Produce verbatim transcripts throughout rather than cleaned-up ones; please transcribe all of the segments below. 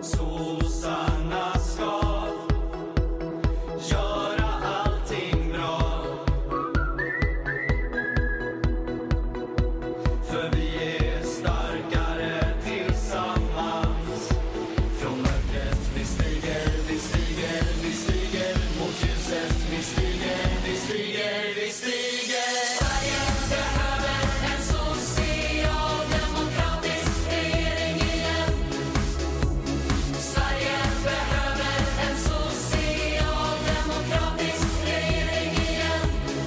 Sossarna ska göra allting bra. För vi är starkare tillsammans. Från mörkret vi stiger, vi stiger, vi stiger. Mot ljuset vi stiger, vi stiger, vi stiger. Sverige behöver en socialdemokratisk regering igen. Sverige behöver en socialdemokratisk regering igen.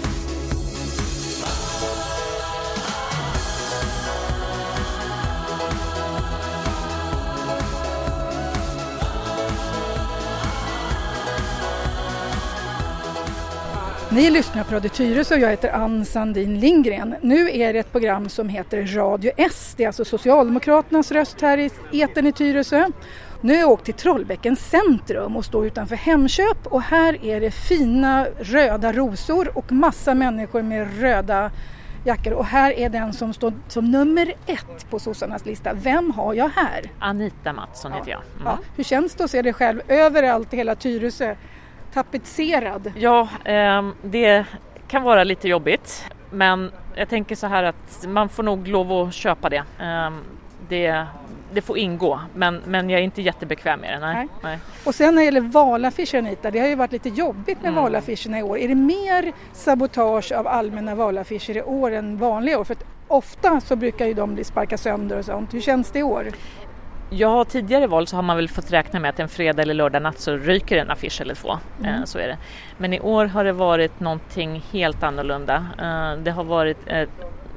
Ni lyssnar på Radio Tyresö och jag heter Ann Sandin Lindgren. Nu är det ett program som heter Radio S. Det är alltså Socialdemokraternas röst här i etern i Tyresö. Nu har jag åkt till Trollbäckens centrum och står utanför Hemköp. Och här är det fina röda rosor och massa människor med röda jackor. Och här är den som står som nummer ett på sossarnas lista. Vem har jag här? Anita Mattsson heter jag. Mm. Ja, hur känns det att se dig själv överallt i hela Tyresö? Tapetserad. Ja, eh, det kan vara lite jobbigt. Men jag tänker så här att man får nog lov att köpa det. Eh, det, det får ingå. Men, men jag är inte jättebekväm med det. Nej. Nej. Nej. Och sen när det gäller valaffischer, Anita, det har ju varit lite jobbigt med Mm. valaffischerna i år. Är det mer sabotage av allmänna valaffischer i år än vanliga år? För att ofta så brukar ju de bli sparka sönder och sånt. Hur känns det i år? Ja, tidigare val så har man väl fått räkna med att en fredag eller lördag natt så ryker en affisch eller två. Mm. Eh, så är det. Men i år har det varit någonting helt annorlunda. Eh, det har varit ett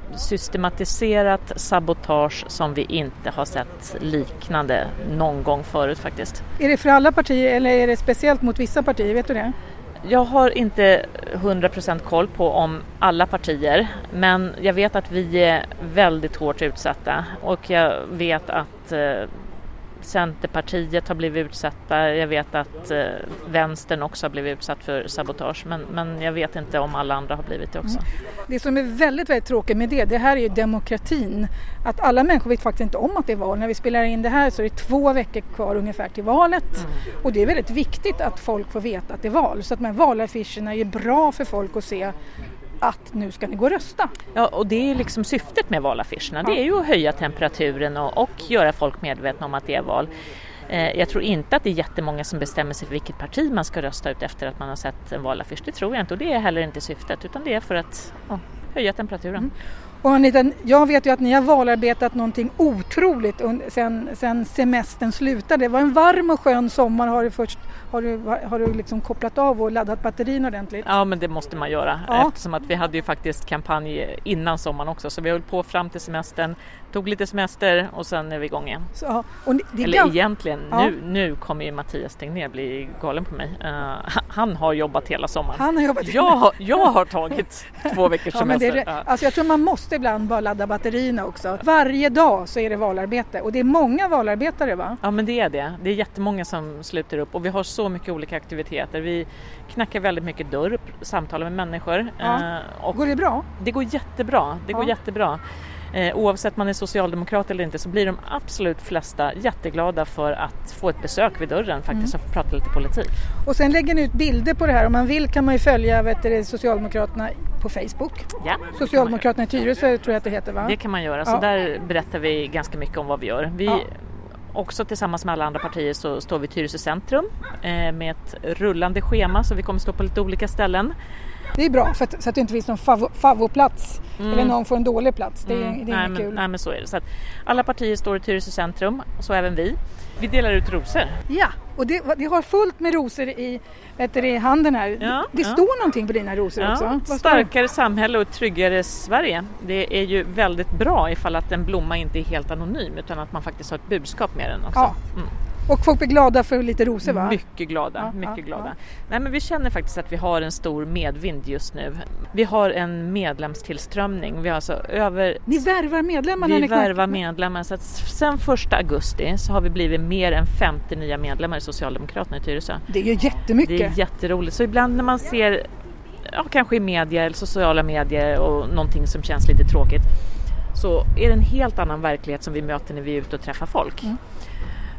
systematiserat sabotage som vi inte har sett liknande någon gång förut faktiskt. Är det för alla partier eller är det speciellt mot vissa partier? Vet du det? Jag har inte hundra procent koll på om alla partier, men jag vet att vi är väldigt hårt utsatta och jag vet att eh, Centerpartiet har blivit utsatta, jag vet att eh, Vänstern också har blivit utsatt för sabotage, men, men jag vet inte om alla andra har blivit det också. Mm. Det som är väldigt, väldigt tråkigt med det, det här är ju demokratin. Att alla människor vet faktiskt inte om att det är val. När vi spelar in det här så är det två veckor kvar ungefär till valet. Mm. Och det är väldigt viktigt att folk får veta att det är val. Så att de här valaffischerna är bra för folk att se att nu ska ni gå och rösta. Ja, och det är liksom syftet med valaffischerna. Ja. Det är ju att höja temperaturen och, och göra folk medvetna om att det är val. Eh, jag tror inte att det är jättemånga som bestämmer sig för vilket parti man ska rösta ut efter att man har sett en valaffisch. Det tror jag inte, och det är heller inte syftet, utan det är för att ja, höja temperaturen. Mm. Och Anita, jag vet ju att ni har valarbetat någonting otroligt sen, sen semestern slutade. Det var en varm och skön sommar. Har du, först, har du, har du liksom kopplat av och laddat batterin ordentligt? Ja, men det måste man göra. Ja. Eftersom att vi hade ju faktiskt kampanj innan sommaren också. Så vi höll på fram till semestern, tog lite semester och sen är vi igång igen. Så, och det Eller gam- egentligen, ja. nu, nu kommer ju Mattias Tegnér bli galen på mig. Uh, han har jobbat hela sommaren. Han har jobbat jag, har, jag har tagit två veckors ja, men semester. det är, alltså jag tror man måste ibland bara ladda batterierna också. Varje dag så är det valarbete. Och det är många valarbetare, va? Ja, men det är det. Det är jättemånga som sluter upp. Och vi har så mycket olika aktiviteter. Vi knackar väldigt mycket dörr, samtalar med människor. Ja. Uh, och går det bra? Det går jättebra. Det går ja. jättebra. Eh, oavsett man är socialdemokrat eller inte så blir de absolut flesta jätteglada för att få ett besök vid dörren faktiskt mm. och få prata lite politik. Och sen lägger ni ut bilder på det här. Om man vill kan man ju följa vet du, Socialdemokraterna på Facebook. Ja, Socialdemokraterna i Tyresö tror jag att det heter, va? Det kan man göra. Så ja. Där berättar vi ganska mycket om vad vi gör. Vi ja. Också tillsammans med alla andra partier så står vi i Tyresö centrum eh, med ett rullande schema så vi kommer stå på lite olika ställen. Det är bra för att, så att det inte finns någon fav- favoplats mm. eller någon får en dålig plats. Det är, mm. det är nej, men, kul. Nej, men så är det. Så att alla partier står i Tyresö centrum, så även vi. Vi delar ut rosor. Ja, och det, det har fullt med rosor i, vet du, i handen här. Ja, det ja. står någonting på dina rosor ja, också. Vad starkare samhälle och tryggare Sverige. Det är ju väldigt bra ifall att en blomma inte är helt anonym utan att man faktiskt har ett budskap med den också. Ja. Mm. Och folk blir glada för lite rosor, va? Mycket glada, ja, mycket ja, glada. Ja. Nej, men vi känner faktiskt att vi har en stor medvind just nu. Vi har en medlemstillströmning. Vi har alltså över... Ni värvar medlemmarna? Vi värvar medlemmar. Så att sen första augusti så har vi blivit mer än femtio nya medlemmar i Socialdemokraterna i Tyresö. Det är ju jättemycket. Det är jätteroligt. Så ibland när man ser, ja, kanske i media eller sociala medier och någonting som känns lite tråkigt, så är det en helt annan verklighet som vi möter när vi är ute och träffar folk. Mm.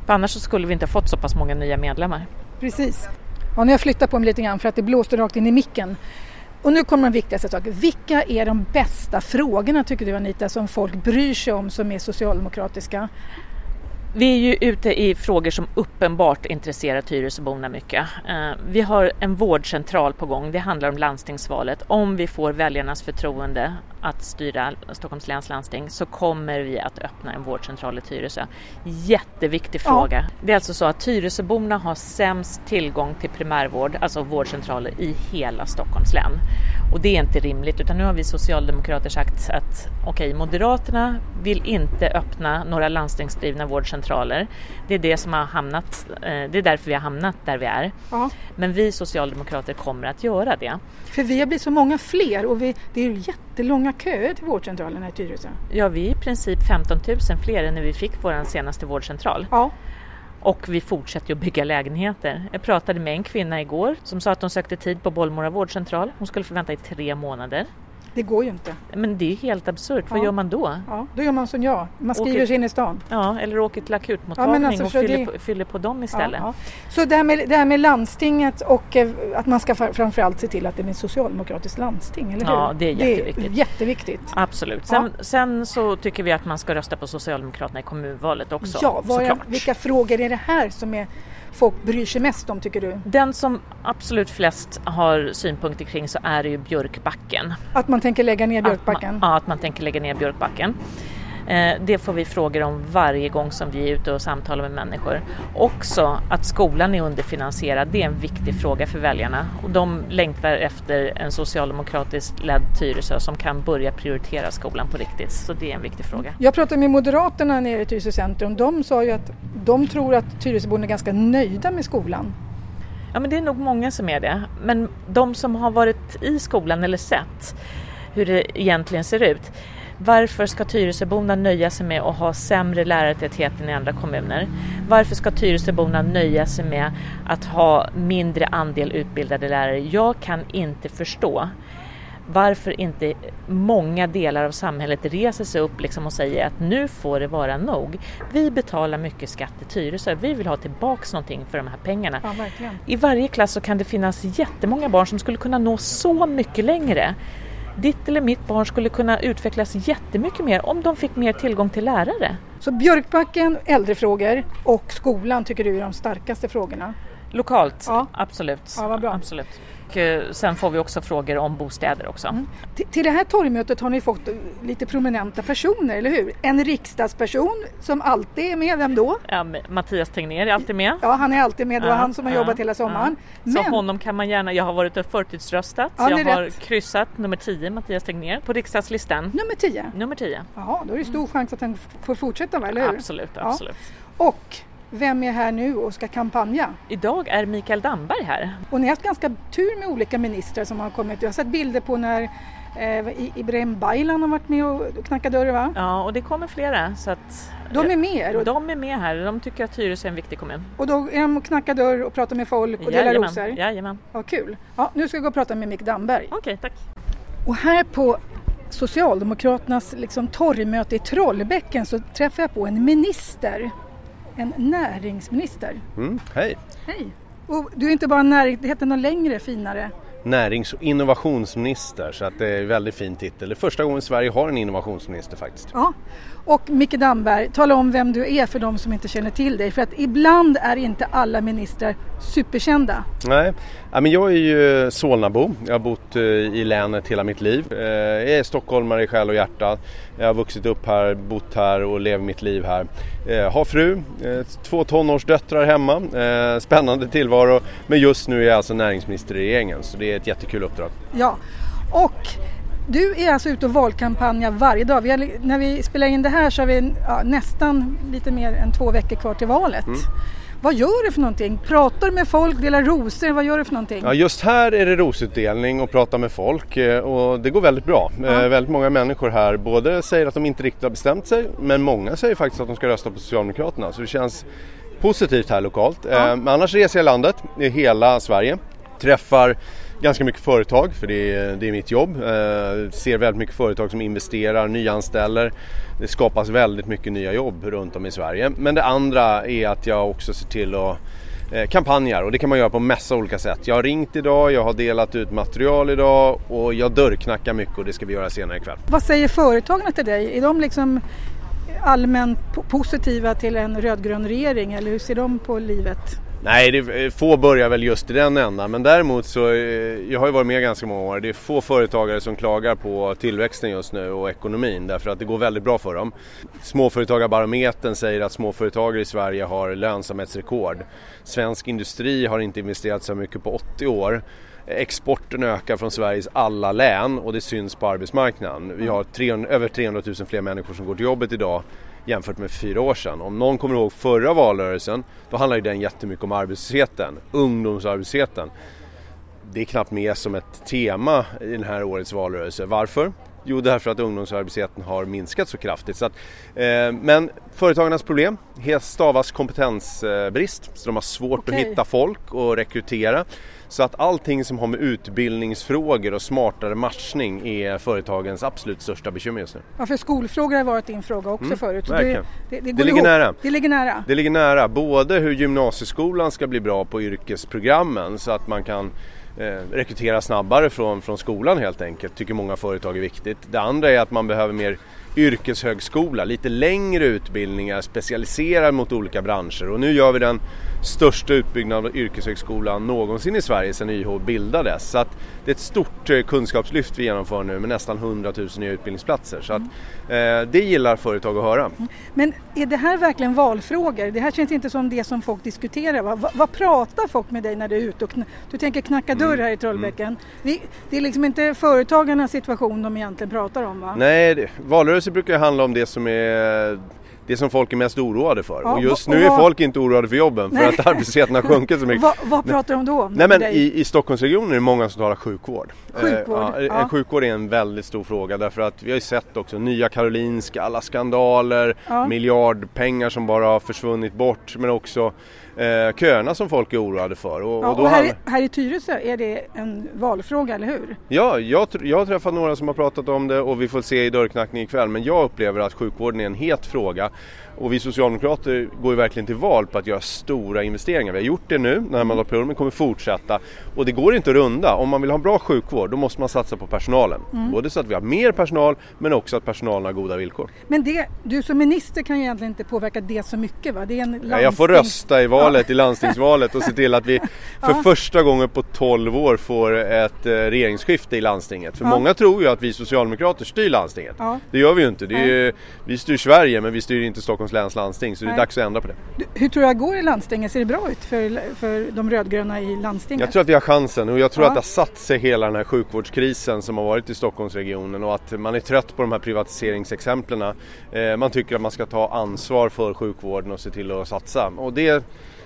För annars så skulle vi inte ha fått så pass många nya medlemmar. Precis. Ja, nu har jag flyttat på mig lite grann för att det blåste rakt in i micken. Och nu kommer de viktigaste saker. Vilka är de bästa frågorna tycker du, Anita, som folk bryr sig om som är socialdemokratiska? Vi är ju ute i frågor som uppenbart intresserar Tyresöborna mycket. Vi har en vårdcentral på gång. Det handlar om landstingsvalet. Om vi får väljarnas förtroende att styra Stockholms läns landsting så kommer vi att öppna en vårdcentral i Tyresö. Jätteviktig fråga. Ja. Det är alltså så att Tyresöborna har sämst tillgång till primärvård, alltså vårdcentraler i hela Stockholms län. Och det är inte rimligt, utan nu har vi socialdemokrater sagt att okej, okay, Moderaterna vill inte öppna några landstingsdrivna vårdcentraler. Det är det som har hamnat, det är därför vi har hamnat där vi är. Ja. Men vi socialdemokrater kommer att göra det. För vi har blivit så många fler och vi, det är jättelånga köer till vårdcentralerna i Tyresö. Ja, vi är i princip femton tusen fler än när vi fick vår senaste vårdcentral. Ja. Och vi fortsätter att bygga lägenheter. Jag pratade med en kvinna igår som sa att hon sökte tid på Bollmora vårdcentral. Hon skulle få vänta i tre månader. Det går ju inte. Men det är helt absurt. Ja. Vad gör man då? Ja, då gör man som jag. Man skriver åker, sig in i stan. Ja, eller åker till akutmottagning ja, alltså, och fyller, det... på, fyller på dem istället. Ja, ja. Så det här, med, det här med landstinget och eh, att man ska framförallt se till att det är ett socialdemokratiskt landsting, eller hur? Ja, det är jätteviktigt. Det är jätteviktigt. Absolut. Sen, ja. sen så tycker vi att man ska rösta på Socialdemokraterna i kommunvalet också. Ja, vad är, vilka frågor är det här som är... folk bryr sig mest om, tycker du? Den som absolut flest har synpunkter kring så är det ju Björkbacken. Att man tänker lägga ner Björkbacken? Att man, ja, att man tänker lägga ner Björkbacken. Eh, det får vi frågor om varje gång som vi är ute och samtalar med människor. Också att skolan är underfinansierad, det är en viktig fråga för väljarna. Och de längtar efter en socialdemokratiskt ledd Tyresö som kan börja prioritera skolan på riktigt. Så det är en viktig fråga. Jag pratade med Moderaterna nere i Tyresö centrum. De sa ju att de tror att Tyresöborna är ganska nöjda med skolan. Ja, men det är nog många som är det. Men de som har varit i skolan eller sett hur det egentligen ser ut. Varför ska Tyresöborna nöja sig med att ha sämre lärartäthet än i andra kommuner? Varför ska Tyresöborna nöja sig med att ha mindre andel utbildade lärare? Jag kan inte förstå varför inte många delar av samhället reser sig upp liksom och säger att nu får det vara nog. Vi betalar mycket skatt i Tyresö. Vi vill ha tillbaka någonting för de här pengarna. Ja, verkligen. I varje klass så kan det finnas jättemånga barn som skulle kunna nå så mycket längre. Ditt eller mitt barn skulle kunna utvecklas jättemycket mer om de fick mer tillgång till lärare. Så Björkbacken, äldrefrågor och skolan tycker du är de starkaste frågorna? Lokalt, ja. Absolut. Ja, vad bra. Absolut. Och sen får vi också frågor om bostäder också. Mm. Till, till det här torgmötet har ni fått lite prominenta personer, eller hur? En riksdagsperson som alltid är med, vem då? Ja, Mattias Tegnér är alltid med. Ja, han är alltid med. Det var ja, han som har ja, jobbat hela sommaren. Ja. Men... Så honom kan man gärna, jag har varit och förtidsröstat. Ja, jag har rätt. kryssat nummer tio, Mattias Tegnér, på riksdagslistan. Nummer tio? Nummer tio. Jaha, då är det stor chans att han får fortsätta, va, eller hur? Absolut, absolut. Ja. Och... vem är här nu och ska kampanja? Idag är Mikael Damberg här. Och ni har haft ganska tur med olika ministrar som har kommit. Jag har sett bilder på när eh, Ibrahim Baylan har varit med och knackat dörr, va? Ja, och det kommer flera. Så att, de är med? Och... de är med här. De tycker att Tyresö är en viktig kommun. Och då är de och knackar dörr och pratar med folk och delar rosor? Jajamän. Ja, kul. Ja, nu ska jag gå och prata med Mikael Damberg. Okej, okay, tack. Och här på Socialdemokraternas liksom, torgmöte i Trollbäcken så träffar jag på en minister. En näringsminister. Mm, hej. Hej. Och du är inte bara näring, det heter något längre, finare. Närings- och innovationsminister, så att det är en väldigt fin titel. Det är första gången Sverige har en innovationsminister faktiskt. Ja. Och Micke Damberg, tala om vem du är för de som inte känner till dig. För att ibland är inte alla ministrar superkända. Nej, ja, men jag är ju Solnabo. Jag har bott i länet hela mitt liv. Jag är stockholmare i själ och hjärta. Jag har vuxit upp här, bott här och lever mitt liv här. Jag har fru, två tonårsdöttrar hemma. Spännande tillvaro. Men just nu är jag alltså näringsminister i regeringen, så det är ett jättekul uppdrag. Ja, och... du är alltså ute och valkampanjar varje dag. Vi har, när vi spelar in det här så har vi ja, nästan lite mer än två veckor kvar till valet. Mm. Vad gör du för någonting? Pratar du med folk, delar rosor? Vad gör du för någonting? Ja, just här är det rosutdelning och prata med folk och det går väldigt bra. Ja. Väldigt många människor här både säger att de inte riktigt har bestämt sig, men många säger faktiskt att de ska rösta på Socialdemokraterna. Så det känns positivt här lokalt. Ja. Men annars reser jag landet i hela Sverige. Träffar ganska mycket företag, för det är, det är mitt jobb. Eh, ser väldigt mycket företag som investerar, nyanställer. Det skapas väldigt mycket nya jobb runt om i Sverige. Men det andra är att jag också ser till att eh, kampanjer, och det kan man göra på massa olika sätt. Jag har ringt idag, jag har delat ut material idag och jag dörrknackar mycket, och det ska vi göra senare ikväll. Vad säger företagarna till dig? Är de liksom allmänt positiva till en rödgrön regering, eller hur ser de på livet? Nej, det få börjar väl just i den ändan, men däremot så, jag har ju varit med ganska många år, det är få företagare som klagar på tillväxten just nu och ekonomin, därför att det går väldigt bra för dem. Småföretagarbarometern säger att småföretagare i Sverige har lönsamhetsrekord. Svensk industri har inte investerat så mycket på åttio år. Exporten ökar från Sveriges alla län och det syns på arbetsmarknaden. Vi har trehundra, över trehundratusen fler människor som går till jobbet idag jämfört med fyra år sedan. Om någon kommer ihåg förra valrörelsen, då handlar den jättemycket om arbetslösheten, ungdomsarbetslösheten. Det är knappt med som ett tema i den här årets valrörelse. Varför? Jo, därför att ungdomsarbetslösheten har minskat så kraftigt. Så att, eh, men företagarnas problem stavas kompetensbrist, så de har svårt okay. att hitta folk och rekrytera. Så att allting som har med utbildningsfrågor och smartare matchning är företagens absolut största bekymmer just nu. Ja, för skolfrågor har varit din fråga också mm, förut. Så det, det, det, det, ligger nära. det ligger nära. Det ligger nära. Både hur gymnasieskolan ska bli bra på yrkesprogrammen så att man kan eh, rekrytera snabbare från, från skolan helt enkelt, tycker många företag är viktigt. Det andra är att man behöver mer yrkeshögskola, lite längre utbildningar specialiserade mot olika branscher, och nu gör vi den största utbyggnaden av yrkeshögskolan någonsin i Sverige sedan Y H bildades, så att det är ett stort kunskapslyft vi genomför nu med nästan hundratusen nya utbildningsplatser, så att eh, det gillar företag att höra. Men är det här verkligen valfrågor? Det här känns inte som det som folk diskuterar, va? Vad, vad pratar folk med dig när du är ute och kn- du tänker knacka dörr här i Trollbäcken? Mm. Vi, det är liksom inte företagarnas situation de egentligen pratar om, va? Nej, det, valrörelse brukar handla om det som är det som folk är mest oroade för. Ja, och just och nu vad... är folk inte oroade för jobben, för nej. att arbetslösheten har sjunkit så mycket. Va, vad pratar de då? Nej, men i, i Stockholmsregionen är det många som talar sjukvård. Sjukvård? Eh, ja, ja. Sjukvård är en väldigt stor fråga, därför att vi har ju sett också Nya Karolinska, alla skandaler, ja. miljardpengar som bara har försvunnit bort, men också eh, köerna som folk är oroade för. Och, ja, och, då och här, handl- här i Tyresö är det en valfråga, eller hur? Ja, jag, jag har träffat några som har pratat om det, och vi får se i dörrknackning ikväll, men jag upplever att sjukvården är en het fråga. Och vi socialdemokrater går ju verkligen till val på att göra stora investeringar. Vi har gjort det nu när mandatperioden kommer fortsätta. Och det går inte att runda. Om man vill ha bra sjukvård, då måste man satsa på personalen. Mm. Både så att vi har mer personal, men också att personalen har goda villkor. Men det, du som minister kan ju egentligen inte påverka det så mycket, va? Det är en landstings... ja, jag får rösta i valet, ja. i landstingsvalet, och se till att vi för ja. första gången på tolv år får ett eh, regeringsskifte i landstinget. För ja. många tror ju att vi socialdemokrater styr landstinget. Ja. Det gör vi ju inte. Det är ju, vi styr Sverige, men vi styr inte Stockholms läns landsting, så det är dags att ändra på det. Hur tror jag går i landstinget? Ser det bra ut för, för de rödgröna i landstinget? Jag tror att vi har chansen, och jag tror ja. att det har satt sig hela den här sjukvårdskrisen som har varit i Stockholmsregionen, och att man är trött på de här privatiseringsexemplen. Eh, man tycker att man ska ta ansvar för sjukvården och se till att satsa. Och det,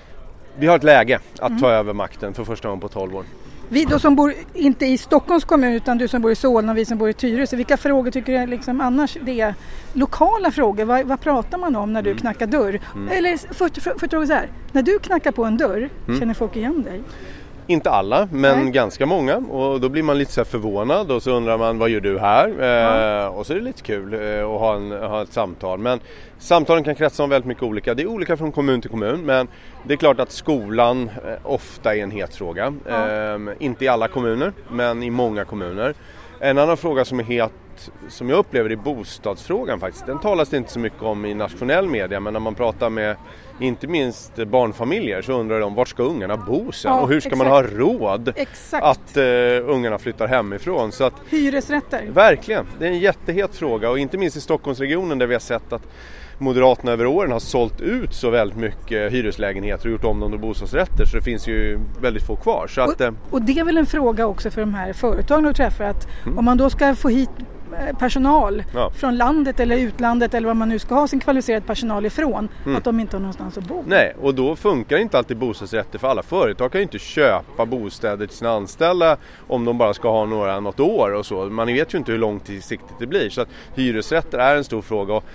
vi har ett läge att mm. ta över makten för första gången på tolv år. Vi då som bor inte i Stockholms kommun, utan du som bor i Solna och vi som bor i Tyresö, vilka frågor tycker du liksom annars det är lokala frågor? Vad, vad pratar man om när du mm. knackar dörr? Mm. Eller för, för, för, för så här, när du knackar på en dörr, mm. känner folk igen dig? Inte alla, men Nej. ganska många, och då blir man lite så här förvånad, och så undrar man, vad gör du här? Ja. Eh, och så är det lite kul eh, att ha, en, ha ett samtal, men samtalen kan kretsa om väldigt mycket olika. Det är olika från kommun till kommun, men det är klart att skolan eh, ofta är en het fråga. Ja. Eh, inte i alla kommuner, men i många kommuner. En annan fråga som är het, som jag upplever i bostadsfrågan faktiskt, den talas det inte så mycket om i nationell media, men när man pratar med inte minst barnfamiljer så undrar de, vart ska ungarna bo sen? Ja, och hur ska exakt. man ha råd exakt. att uh, ungarna flyttar hemifrån? Så att, hyresrätter. Verkligen, det är en jättehet fråga, och inte minst i Stockholmsregionen där vi har sett att Moderaterna över åren har sålt ut så väldigt mycket hyreslägenheter och gjort om dem till bostadsrätter, så det finns ju väldigt få kvar. Så att, och, och det är väl en fråga också för de här företagen att träffa, att mm. om man då ska få hit personal ja. från landet eller utlandet eller vad man nu ska ha sin kvalificerad personal ifrån, mm. att de inte har någonstans att bo. Nej, och då funkar inte alltid bostadsrätter, för alla företag kan ju inte köpa bostäder till sina anställda om de bara ska ha några något år och så. Man vet ju inte hur långsiktigt det blir, så att hyresrätter är en stor fråga. Och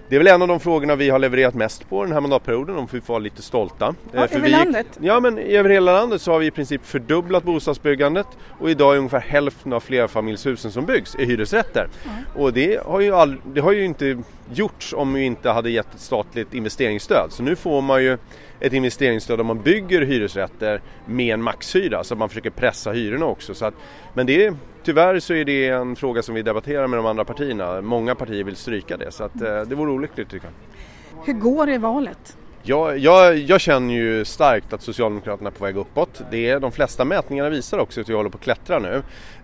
Det är väl en av de frågorna vi har levererat mest på den här mandatperioden, om vi får vara lite stolta. Ja, För över vi, landet? Ja, men över hela landet så har vi i princip fördubblat bostadsbyggandet och idag är ungefär hälften av flerfamiljshusen som byggs är hyresrätter. Mm. Och det har, ju all, det har ju inte gjorts om vi inte hade gett ett statligt investeringsstöd. Så nu får man ju ett investeringsstöd om man bygger hyresrätter med en maxhyra, så att man försöker pressa hyrorna också. Så att, men det är, tyvärr så är det en fråga som vi debatterar med de andra partierna. Många partier vill stryka det, så att, eh, det vore olyckligt tycker jag. Hur går det i valet? Jag, jag, jag känner ju starkt att Socialdemokraterna är på väg uppåt. Det är, de flesta mätningarna visar också att vi håller på att klättra nu.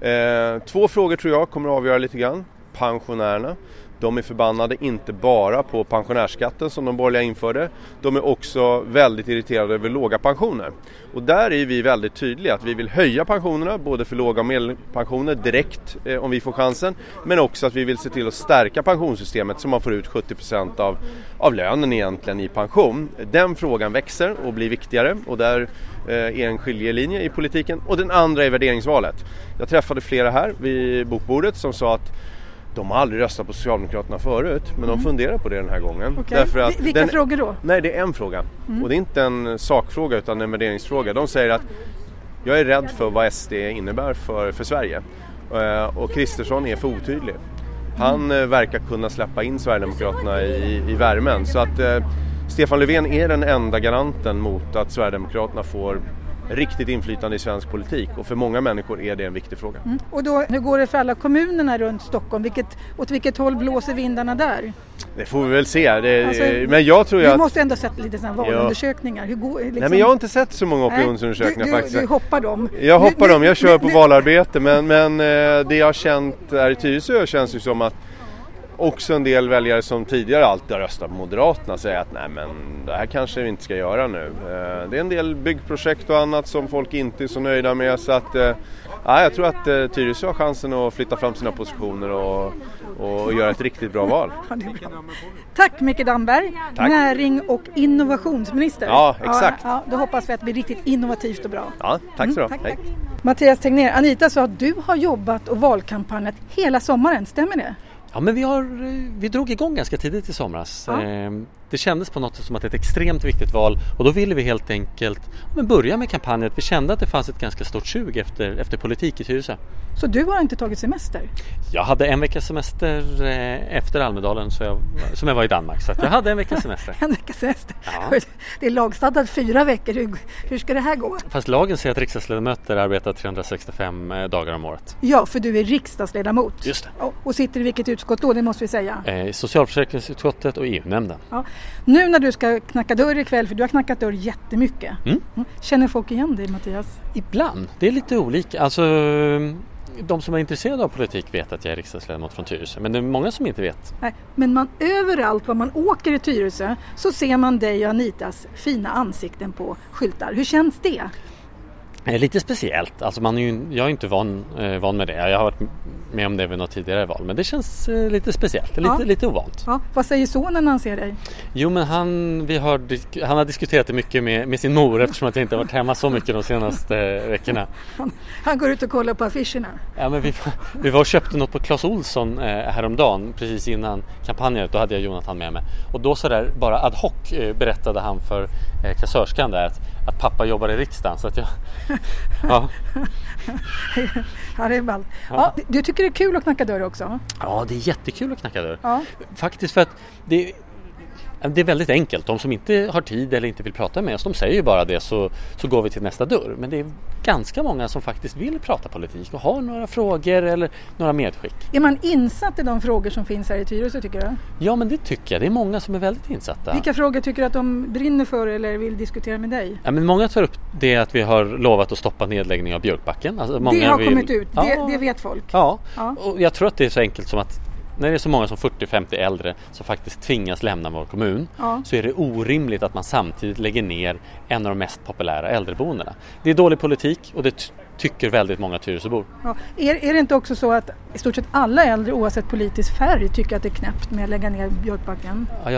Eh, två frågor tror jag kommer att avgöra lite grann. Pensionärerna. De är förbannade inte bara på pensionärsskatten som de borgerliga införde. De är också väldigt irriterade över låga pensioner. Och där är vi väldigt tydliga att vi vill höja pensionerna både för låga och medelpensioner direkt eh, om vi får chansen. Men också att vi vill se till att stärka pensionssystemet så man får ut sjuttio procent av, av lönen egentligen i pension. Den frågan växer och blir viktigare och där eh, är en skiljelinje i politiken. Och den andra är värderingsvalet. Jag träffade flera här vid bokbordet som sa att de har aldrig röstat på Socialdemokraterna förut, men mm. de funderar på det den här gången. Okay. Därför att Vilka den, frågor då? Nej, det är en fråga. Mm. Och det är inte en sakfråga utan en värderingsfråga. De säger att jag är rädd för vad S D innebär för, för Sverige. Uh, och Kristersson är för otydlig. Han uh, verkar kunna släppa in Sverigedemokraterna i, i värmen. Så att uh, Stefan Löfven är den enda garanten mot att Sverigedemokraterna får riktigt inflytande i svensk politik och för många människor är det en viktig fråga. Mm. Och då, hur går det för alla kommunerna runt Stockholm? Vilket, åt vilket håll blåser vindarna där? Det får vi väl se. Det, alltså, men jag tror du att... måste ändå sett lite sådana valundersökningar. Hur går, liksom... Nej, men jag har inte sett så många opinionsundersökningar du, du, faktiskt. Du hoppar dem? Jag hoppar nu, dem, jag kör nu, på nu, valarbete men, men det jag har känt här i Tyresö känns ju som att också en del väljare som tidigare alltid har röstat på Moderaterna säger att nej men det här kanske vi inte ska göra nu. Det är en del byggprojekt och annat som folk inte är så nöjda med så att ja, jag tror att Tyresö har chansen att flytta fram sina positioner och, och göra ett riktigt bra val. Ja, det är bra. Tack Micke Damberg, Tack. näring- och innovationsminister. Ja, exakt. Ja, ja, då hoppas vi att det blir riktigt innovativt och bra. Ja, tack så mm, tack, Hej. Tack. Mattias Tegnér, Anita sa att du har jobbat och valkampanjat hela sommaren, stämmer det? Ja, men vi, har, vi drog igång ganska tidigt i somras. Ja. Det kändes på något sätt som att det är ett extremt viktigt val och då ville vi helt enkelt men börja med kampanjen. Vi kände att det fanns ett ganska stort sug efter, efter politik i Tyresö. Så du har inte tagit semester? Jag hade en veckas semester efter Almedalen så jag, som jag var i Danmark. Så att jag hade en veckas semester. en veckas semester? Ja. Det är lagstadgat fyra veckor. Hur, hur ska det här gå? Fast lagen säger att riksdagsledamöter arbetar trehundrasextiofem dagar om året. Ja, för du är riksdagsledamot. Just det. Och, och sitter i vilket utskott då? Det måste vi säga. I socialförsäkringsutskottet och E U-nämnden. Ja. Nu när du ska knacka dörr ikväll, för du har knackat dörr jättemycket. Mm. Känner folk igen dig, Mattias? Ibland. Det är lite olika. Alltså, de som är intresserade av politik vet att jag är riksdagsledamot från Tyresö. Men det är många som inte vet. Nej, men man, överallt var man åker i Tyresö så ser man dig och Anitas fina ansikten på skyltar. Hur känns det? Lite speciellt. Alltså man är ju, jag är inte van, eh, van med det. Jag har varit med om det vid något tidigare val. Men det känns eh, lite speciellt. Lite, ja. lite ovant. Ja. Vad säger sonen när han ser dig? Jo, men han, vi har, han har diskuterat det mycket med, med sin mor eftersom att jag inte har varit hemma så mycket de senaste eh, veckorna. Han, han går ut och kollar på affischerna. Ja, men vi, vi var och köpte något på Clas Ohlson eh, häromdagen. Precis innan kampanjen. Då hade jag Jonathan med mig. Och då så där bara ad hoc eh, berättade han för eh, kassörskan där att, att pappa jobbar i riksdagen. Så att jag... Ja. Ja, det är ballt. Ja, du tycker det är kul att knacka dörr också? Ja, det är jättekul att knacka dörr. Ja. Faktiskt för att det, det är väldigt enkelt. De som inte har tid eller inte vill prata med oss, de säger ju bara det så, så går vi till nästa dörr. Men det är ganska många som faktiskt vill prata politik och har några frågor eller några medskick. Är man insatt i de frågor som finns här i Tyresö tycker du? Ja, men det tycker jag. Det är många som är väldigt insatta. Vilka frågor tycker du att de brinner för eller vill diskutera med dig? Ja, men många tar upp det att vi har lovat att stoppa nedläggning av Björkbacken. Alltså, många det har vill... kommit ut, ja. det, det vet folk. Ja. ja, och jag tror att det är så enkelt som att när det är så många som fyrtio femtio äldre som faktiskt tvingas lämna vår kommun ja. så är det orimligt att man samtidigt lägger ner en av de mest populära äldreboendena. Det är dålig politik och det t- tycker väldigt många Tyresöbor. Ja. Är, är det inte också så att i stort sett alla äldre oavsett politisk färg tycker att det är knäppt med att lägga ner Björkbacken? Ja, jag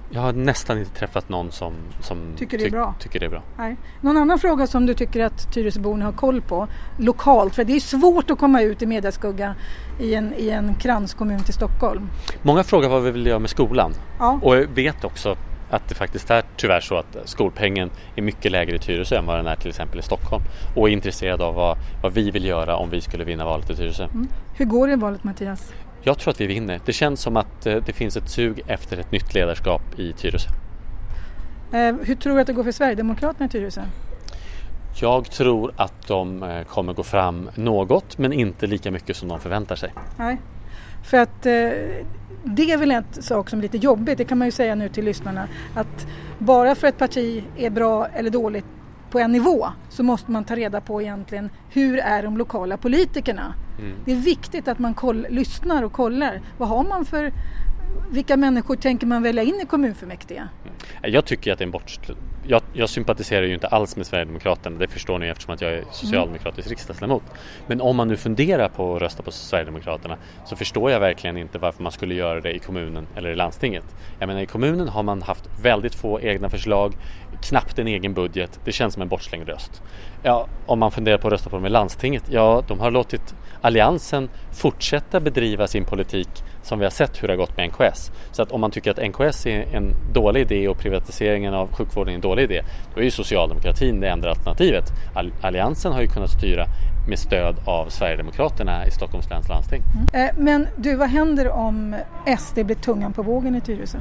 Jag har nästan inte träffat någon som, som tycker, det är ty- bra. tycker det är bra. Nej. Någon annan fråga som du tycker att Tyresöborna har koll på lokalt? För det är svårt att komma ut i mediaskugga i en, i en kranskommun till Stockholm. Många frågar vad vi vill göra med skolan. Ja. Och jag vet också att det faktiskt är tyvärr så att skolpengen är mycket lägre i Tyresö än vad den är till exempel i Stockholm. Och är intresserad av vad, vad vi vill göra om vi skulle vinna valet i Tyresö. Mm. Hur går det i valet, Mattias? Jag tror att vi vinner. Det känns som att det finns ett sug efter ett nytt ledarskap i Tyresö. Eh, hur tror du att det går för Sverigedemokraterna i Tyresö? Jag tror att de kommer gå fram något, men inte lika mycket som de förväntar sig. Nej, för att eh, det är väl en sak som är lite jobbigt, det kan man ju säga nu till lyssnarna, att bara för ett parti är bra eller dåligt på en nivå så måste man ta reda på egentligen hur är de lokala politikerna. Mm. Det är viktigt att man koll, lyssnar och kollar. Vad har man för, vilka människor tänker man välja in i kommunfullmäktige? Jag tycker att det är en bort... Jag, jag sympatiserar ju inte alls med Sverigedemokraterna, det förstår ni eftersom att jag är socialdemokratisk mm. riksdagsledamot. Men om man nu funderar på att rösta på Sverigedemokraterna så förstår jag verkligen inte varför man skulle göra det i kommunen eller i landstinget. Jag menar, i kommunen har man haft väldigt få egna förslag, knappt en egen budget. Det känns som en bortslängd röst. Ja, om man funderar på att rösta på dem i landstinget, ja, de har låtit Alliansen fortsätta bedriva sin politik som vi har sett hur det har gått med N K S. Så att om man tycker att N K S är en dålig idé och privatiseringen av sjukvården är en dålig idé, då är ju socialdemokratin det enda alternativet. Alliansen har ju kunnat styra med stöd av Sverigedemokraterna i Stockholms läns landsting. Mm. Men du, vad händer om S D blir tungan på vågen i Tyresö?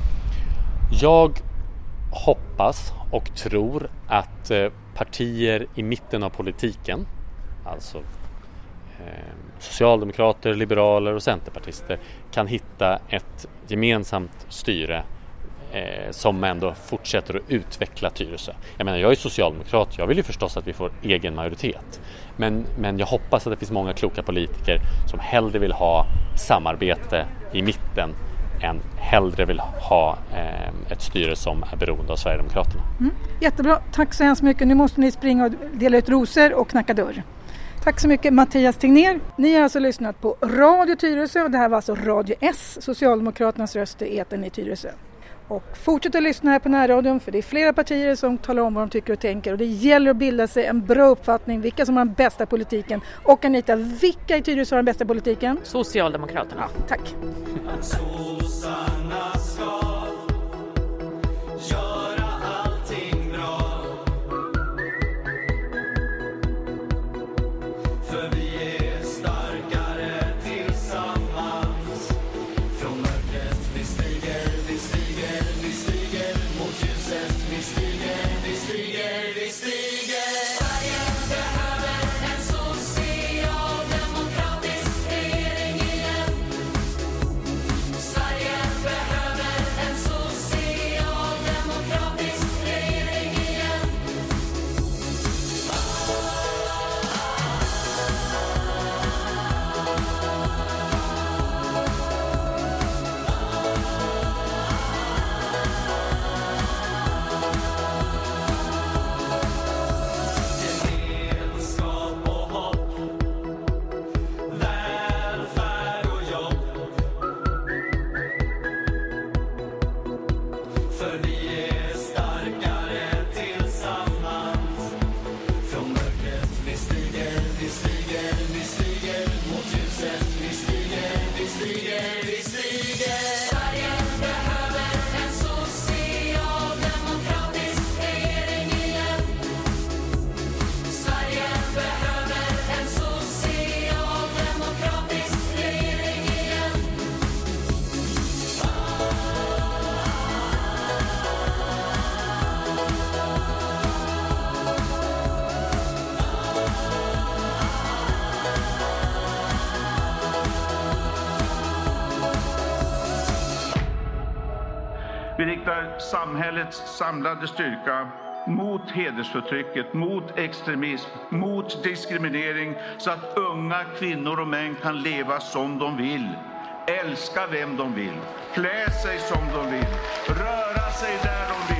Jag hoppas och tror att partier i mitten av politiken, alltså eh, socialdemokrater, liberaler och centerpartister, kan hitta ett gemensamt styre eh, som ändå fortsätter att utveckla Tyresö. Jag menar, jag är socialdemokrat, jag vill ju förstås att vi får egen majoritet. Men, men jag hoppas att det finns många kloka politiker som hellre vill ha samarbete i mitten än hellre vill ha eh, ett styre som är beroende av Sverigedemokraterna. Mm. Jättebra, tack så hemskt mycket. Nu måste ni springa och dela ut rosor och knacka dörr. Tack så mycket, Mattias Tegnér. Ni har alltså lyssnat på Radio Tyresö och det här var alltså Radio S, Socialdemokraternas röst i etern i Tyresö. Och fortsätt att lyssna här på närradion, för det är flera partier som talar om vad de tycker och tänker, och det gäller att bilda sig en bra uppfattning vilka som har den bästa politiken. Och Anita, vilka i Tyresö har den bästa politiken? Socialdemokraterna. Ja, tack. Sossarna ska göra allting bra, för vi är starkare tillsammans. Från mörkret vi stiger, vi stiger, vi stiger mot ljuset, vi stiger, vi stiger, vi stiger. Sverige behöver en socialdemokratisk regering igen. Sverige behöver en socialdemokratisk regering igen. Gemenskap och hopp, välfärd och jobb, för vi är starkare tillsammans. Från mörkret vi stiger, vi stiger, vi stiger mot ljuset, vi stiger, vi stiger, vi stiger. Sverige behöver en socialdemokratisk regering igen. Sverige behöver en socialdemokratisk regering igen. Vi riktar samhällets samlade styrka mot hedersförtrycket, mot extremism, mot diskriminering, så att unga kvinnor och män kan leva som de vill, älska vem de vill, klä sig som de vill, röra sig där de vill.